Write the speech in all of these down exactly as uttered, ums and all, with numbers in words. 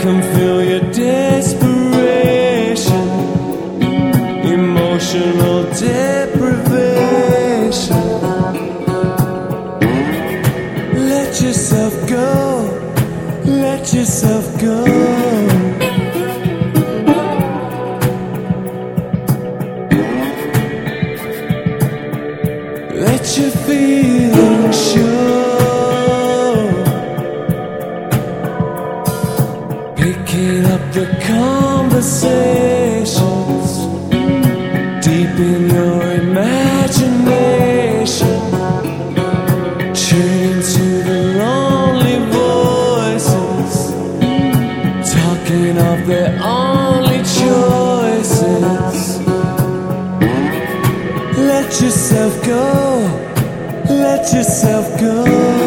can feel your desperation, emotional deprivation. Let yourself go, let yourself go. Let your feelings show. Picking up the conversations deep in your imagination, tuning to the lonely voices, talking of their only choices. Let yourself go, let yourself go.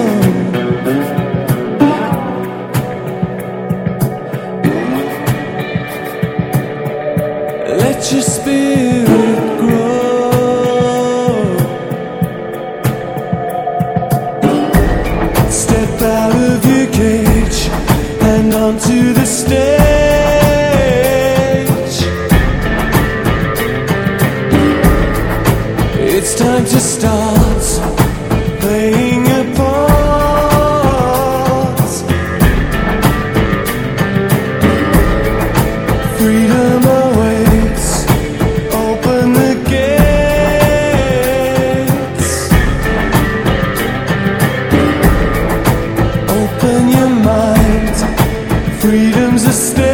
Let your spirit grow. Step out of your cage and onto the stage. It's time to start playing a part. Freedom awaits. Open the gates. Open your mind. Freedom's a state.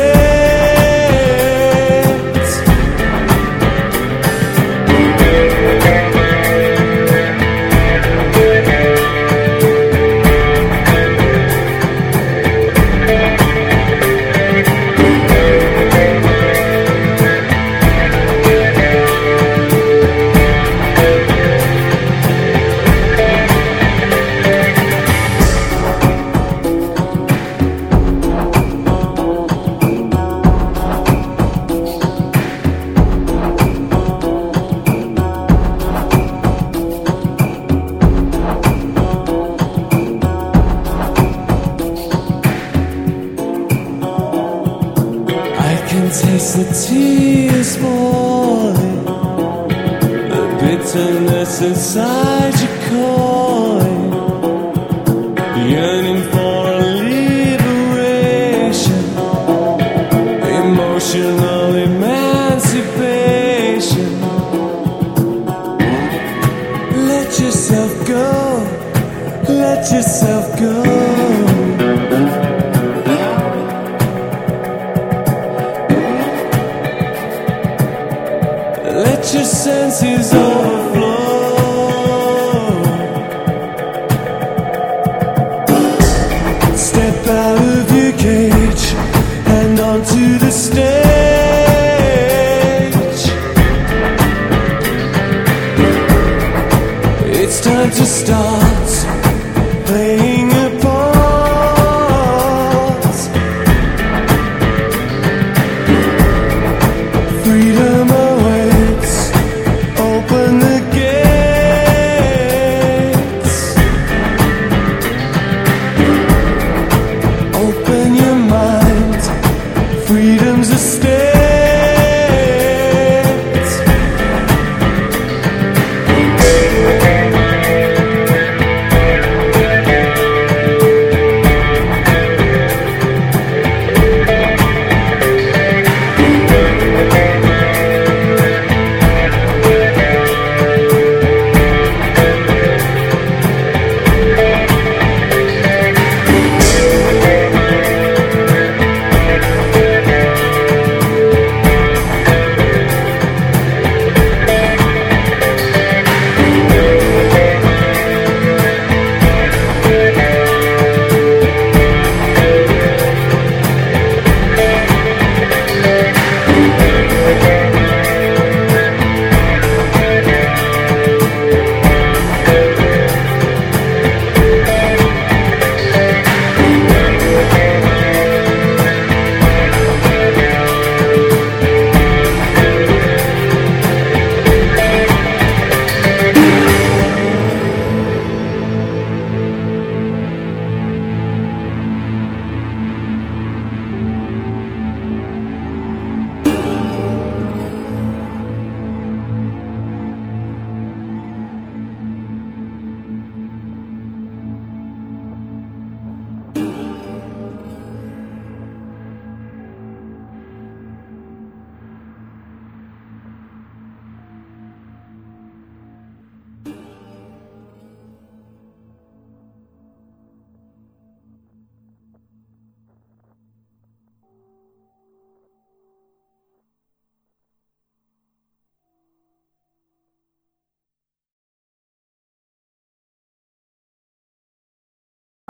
Taste the tears falling, the bitterness inside you calling, yearning for a liberation, emotional emancipation. Let yourself go, let yourself go. Let your senses overflow. Step out of your